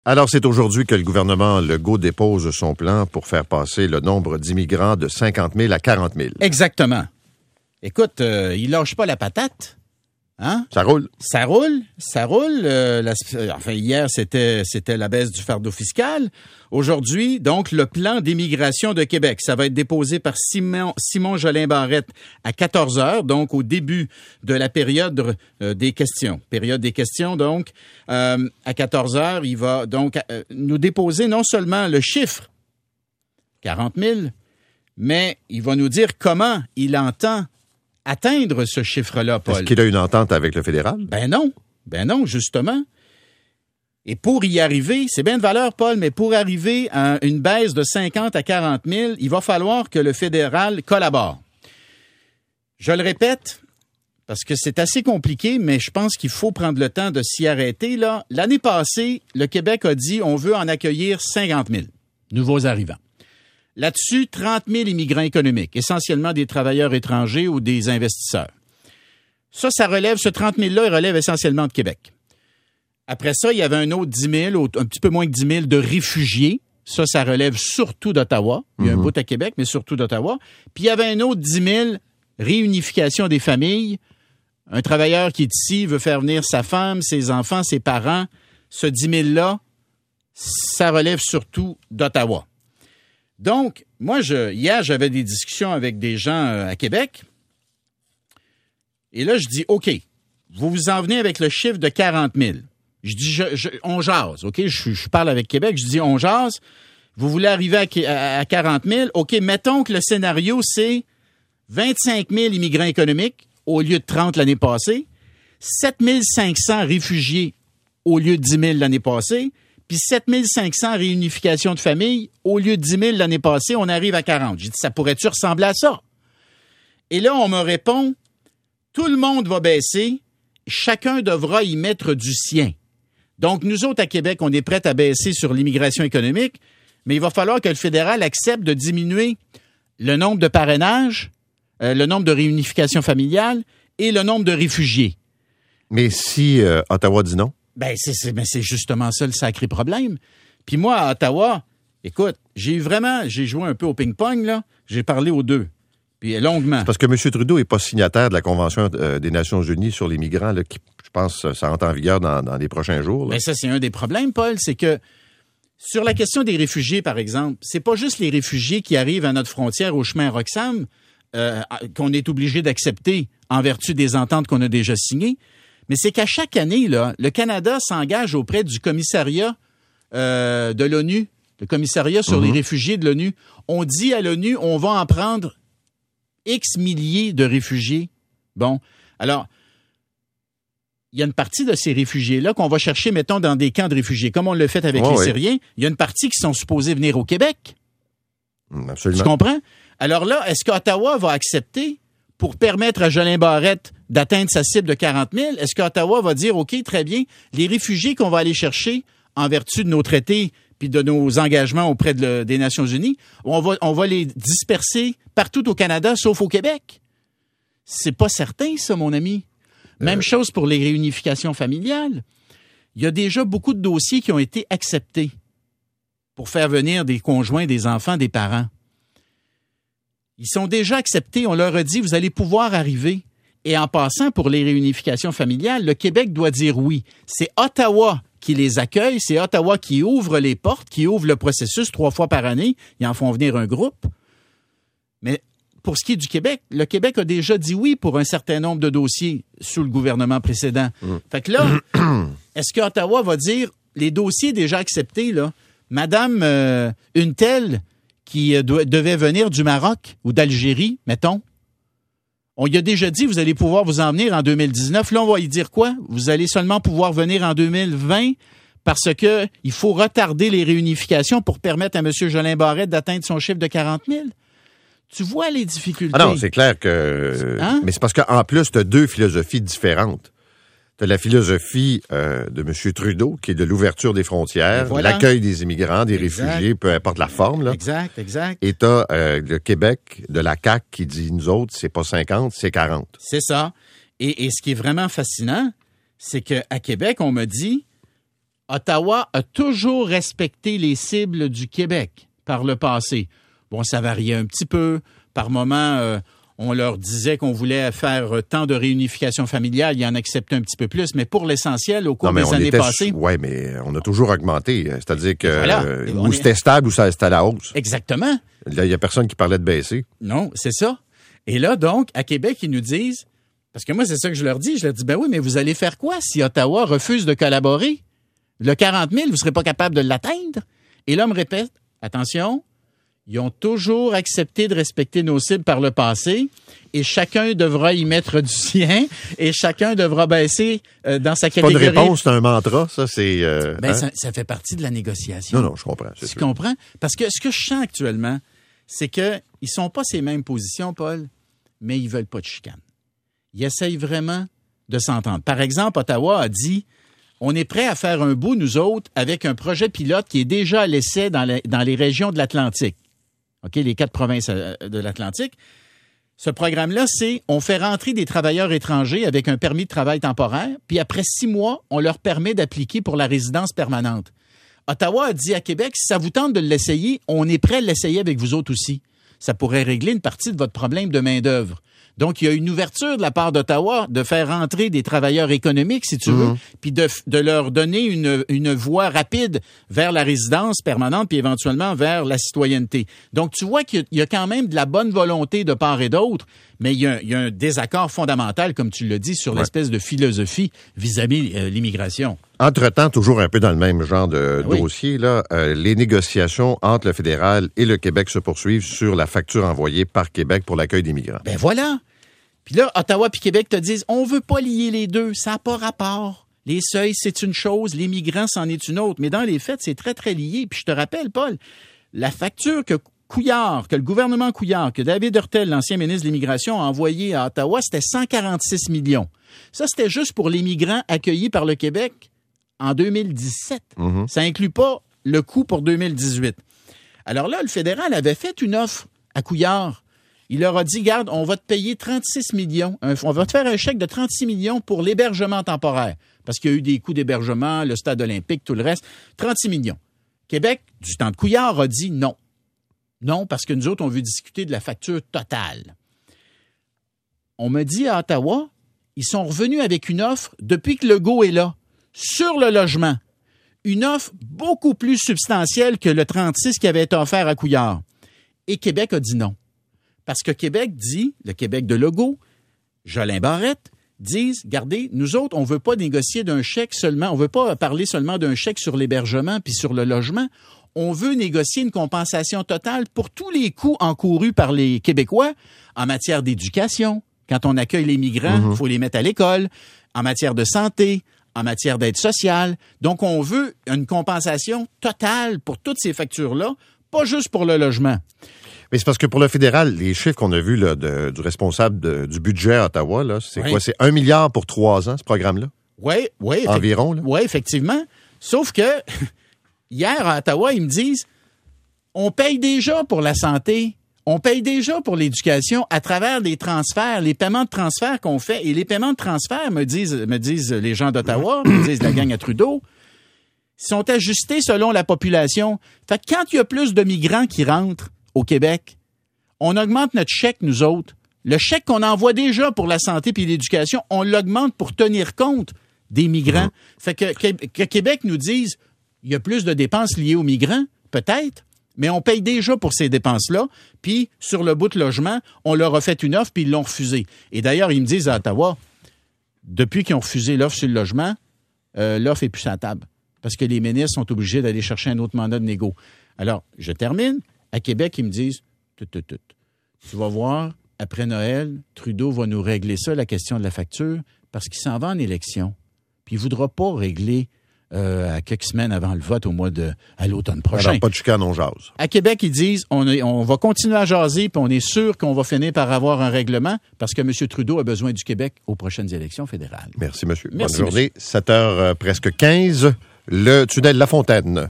Alors, c'est aujourd'hui que le gouvernement Legault dépose son plan pour faire passer le nombre d'immigrants de 50 000 à 40 000. Exactement. Écoute, il lâche pas la patate. Hein? Ça roule. Ça roule. Hier, c'était la baisse du fardeau fiscal. Aujourd'hui, donc, le plan d'immigration de Québec. Ça va être déposé par Simon Jolin-Barrette à 14 heures, donc au début de la période des questions. Période des questions, donc, à 14 heures, il va donc nous déposer non seulement le chiffre, 40 000, mais il va nous dire comment il entend atteindre ce chiffre-là, Paul. Est-ce qu'il a une entente avec le fédéral? Ben non, justement. Et pour y arriver, c'est bien de valeur, Paul, mais pour arriver à une baisse de 50 à 40 000, il va falloir que le fédéral collabore. Je le répète, parce que c'est assez compliqué, mais je pense qu'il faut prendre le temps de s'y arrêter, là. L'année passée, le Québec a dit on veut en accueillir 50 000 nouveaux arrivants. Là-dessus, 30 000 immigrants économiques, essentiellement des travailleurs étrangers ou des investisseurs. Ça relève, ce 30 000-là, il relève essentiellement de Québec. Après ça, il y avait un autre 10 000, un petit peu moins que 10 000 de réfugiés. Ça relève surtout d'Ottawa. Il y a un bout à Québec, mais surtout d'Ottawa. Puis il y avait un autre 10 000, réunification des familles. Un travailleur qui est ici veut faire venir sa femme, ses enfants, ses parents. Ce 10 000-là, ça relève surtout d'Ottawa. Donc, moi, hier, j'avais des discussions avec des gens à Québec. Et là, je dis, OK, vous vous en venez avec le chiffre de 40 000. Je dis, on jase, OK? Je parle avec Québec, je dis, on jase. Vous voulez arriver à 40 000? OK, mettons que le scénario, c'est 25 000 immigrants économiques au lieu de 30 l'année passée, 7 500 réfugiés au lieu de 10 000 l'année passée, puis 7 500 réunifications de familles, au lieu de 10 000 l'année passée, on arrive à 40. J'ai dit, ça pourrait-tu ressembler à ça? Et là, on me répond, tout le monde va baisser, chacun devra y mettre du sien. Donc, nous autres, à Québec, on est prêts à baisser sur l'immigration économique, mais il va falloir que le fédéral accepte de diminuer le nombre de parrainages, le nombre de réunifications familiales et le nombre de réfugiés. Mais si Ottawa dit non? Ben c'est justement ça le sacré problème. Puis moi, à Ottawa, écoute, j'ai joué un peu au ping-pong, là. J'ai parlé aux deux. Puis longuement. C'est parce que M. Trudeau n'est pas signataire de la Convention des Nations unies sur les migrants, là, qui, je pense, ça entre en vigueur dans les prochains jours. Mais ça, c'est un des problèmes, Paul, c'est que sur la question des réfugiés, par exemple, c'est pas juste les réfugiés qui arrivent à notre frontière au chemin Roxham qu'on est obligé d'accepter en vertu des ententes qu'on a déjà signées, mais c'est qu'à chaque année, là, le Canada s'engage auprès du commissariat de l'ONU, le commissariat sur les réfugiés de l'ONU. On dit à l'ONU, on va en prendre X milliers de réfugiés. Bon, alors, il y a une partie de ces réfugiés-là qu'on va chercher, mettons, dans des camps de réfugiés, comme on l'a fait avec les Syriens. Il y a une partie qui sont supposés venir au Québec. Absolument. Tu comprends? Alors là, est-ce qu'Ottawa va accepter pour permettre à Jolin-Barrette d'atteindre sa cible de 40 000? Est-ce qu'Ottawa va dire, OK, très bien, les réfugiés qu'on va aller chercher en vertu de nos traités puis de nos engagements auprès des Nations unies, on va les disperser partout au Canada, sauf au Québec? C'est pas certain, ça, mon ami. Même chose pour les réunifications familiales. Il y a déjà beaucoup de dossiers qui ont été acceptés pour faire venir des conjoints, des enfants, des parents. Ils sont déjà acceptés. On leur a dit, vous allez pouvoir arriver. Et en passant, pour les réunifications familiales, le Québec doit dire oui. C'est Ottawa qui les accueille. C'est Ottawa qui ouvre les portes, qui ouvre le processus 3 fois par année. Ils en font venir un groupe. Mais pour ce qui est du Québec, le Québec a déjà dit oui pour un certain nombre de dossiers sous le gouvernement précédent. Fait que là, est-ce que Ottawa va dire, les dossiers déjà acceptés, là, Madame une telle qui devait venir du Maroc ou d'Algérie, mettons, on lui a déjà dit, vous allez pouvoir vous en venir en 2019. Là, on va lui dire quoi? Vous allez seulement pouvoir venir en 2020 parce que il faut retarder les réunifications pour permettre à M. Jolin-Barrette d'atteindre son chiffre de 40 000. Tu vois les difficultés. Ah non, c'est clair que... Hein? Mais c'est parce qu'en plus, tu as 2 philosophies différentes. Tu as la philosophie de M. Trudeau, qui est de l'ouverture des frontières, l'accueil des immigrants, des réfugiés, peu importe la forme. Là. Exact. Et tu as le Québec, de la CAQ, qui dit, nous autres, c'est pas 50, c'est 40. C'est ça. Et ce qui est vraiment fascinant, c'est qu'à Québec, on me dit, Ottawa a toujours respecté les cibles du Québec par le passé. Bon, ça variait un petit peu. Par moment, on leur disait qu'on voulait faire tant de réunification familiale. Ils en acceptaient un petit peu plus. Mais pour l'essentiel, au cours des années passées... Oui, mais on a toujours augmenté. C'est-à-dire que ou c'était stable ou c'était à la hausse. Exactement. Là, il n'y a personne qui parlait de baisser. Non, c'est ça. Et là, donc, à Québec, ils nous disent... Parce que moi, c'est ça que je leur dis. Je leur dis, ben oui, mais vous allez faire quoi si Ottawa refuse de collaborer? Le 40 000, vous ne serez pas capable de l'atteindre? Et là, on me répète, attention, ils ont toujours accepté de respecter nos cibles par le passé et chacun devra y mettre du sien et chacun devra baisser dans sa catégorie. Pas de réponse, c'est un mantra, ça, c'est... ça fait partie de la négociation. Non, je comprends. Tu comprends? Parce que ce que je sens actuellement, c'est qu'ils ne sont pas ces mêmes positions, Paul, mais ils ne veulent pas de chicane. Ils essayent vraiment de s'entendre. Par exemple, Ottawa a dit... On est prêt à faire un bout, nous autres, avec un projet pilote qui est déjà à l'essai dans les régions de l'Atlantique. OK, les 4 provinces de l'Atlantique. Ce programme-là, c'est on fait rentrer des travailleurs étrangers avec un permis de travail temporaire, puis après 6 mois, on leur permet d'appliquer pour la résidence permanente. Ottawa a dit à Québec, si ça vous tente de l'essayer, on est prêt à l'essayer avec vous autres aussi. Ça pourrait régler une partie de votre problème de main-d'œuvre. Donc, il y a une ouverture de la part d'Ottawa de faire rentrer des travailleurs économiques, si tu veux, puis de leur donner une voie rapide vers la résidence permanente, puis éventuellement vers la citoyenneté. Donc, tu vois qu'il y a quand même de la bonne volonté de part et d'autre, mais il y a un désaccord fondamental, comme tu l'as dit, sur l'espèce de philosophie vis-à-vis l'immigration. Entre-temps, toujours un peu dans le même genre de dossier, là, les négociations entre le fédéral et le Québec se poursuivent sur la facture envoyée par Québec pour l'accueil des migrants. Ben voilà! Puis là, Ottawa puis Québec te disent, on veut pas lier les deux, ça n'a pas rapport. Les seuils, c'est une chose, les migrants, c'en est une autre. Mais dans les faits, c'est très, très lié. Puis je te rappelle, Paul, la facture que le gouvernement Couillard, que David Hurtel, l'ancien ministre de l'Immigration, a envoyée à Ottawa, c'était 146 millions. Ça, c'était juste pour les migrants accueillis par le Québec en 2017. Ça inclut pas le coût pour 2018. Alors là, le fédéral avait fait une offre à Couillard. Il leur a dit, garde, on va te payer 36 millions. On va te faire un chèque de 36 millions pour l'hébergement temporaire. Parce qu'il y a eu des coûts d'hébergement, le stade olympique, tout le reste. 36 millions. Québec, du temps de Couillard, a dit non. Non, parce que nous autres, on veut discuter de la facture totale. On me dit à Ottawa, ils sont revenus avec une offre depuis que Legault est là, sur le logement. Une offre beaucoup plus substantielle que le 36 qui avait été offert à Couillard. Et Québec a dit non. Parce que Québec dit, le Québec de Legault, Jolin Barrette, disent, regardez, nous autres, on ne veut pas négocier d'un chèque seulement, on ne veut pas parler seulement d'un chèque sur l'hébergement puis sur le logement. On veut négocier une compensation totale pour tous les coûts encourus par les Québécois en matière d'éducation. Quand on accueille les migrants, il faut les mettre à l'école, en matière de santé, en matière d'aide sociale. Donc, on veut une compensation totale pour toutes ces factures-là, pas juste pour le logement. Mais c'est parce que pour le fédéral, les chiffres qu'on a vus là, du responsable du budget à Ottawa, là, c'est quoi? C'est 1 milliard pour 3 ans, ce programme-là? Oui. Environ, là? Oui, effectivement. Sauf que hier, à Ottawa, ils me disent, on paye déjà pour la santé, on paye déjà pour l'éducation à travers les transferts, les paiements de transfert qu'on fait. Et les paiements de transfert, me disent les gens d'Ottawa, me disent la gang à Trudeau, sont ajustés selon la population. Fait que quand il y a plus de migrants qui rentrent au Québec, on augmente notre chèque, nous autres. Le chèque qu'on envoie déjà pour la santé et l'éducation, on l'augmente pour tenir compte des migrants. Fait que Québec nous dise, il y a plus de dépenses liées aux migrants, peut-être, mais on paye déjà pour ces dépenses-là, puis sur le bout de logement, on leur a fait une offre, puis ils l'ont refusée. Et d'ailleurs, ils me disent à Ottawa, depuis qu'ils ont refusé l'offre sur le logement, l'offre est plus à la table, parce que les ministres sont obligés d'aller chercher un autre mandat de négo. Alors, je termine. À Québec, ils me disent, tu vas voir, après Noël, Trudeau va nous régler ça, la question de la facture, parce qu'il s'en va en élection. Puis il ne voudra pas régler à quelques semaines avant le vote à l'automne prochain. Alors, pas de chicane, on jase. À Québec, ils disent, on va continuer à jaser, puis on est sûr qu'on va finir par avoir un règlement, parce que M. Trudeau a besoin du Québec aux prochaines élections fédérales. Merci, monsieur. Merci, bonne journée. 7h presque 15, le tunnel La Fontaine.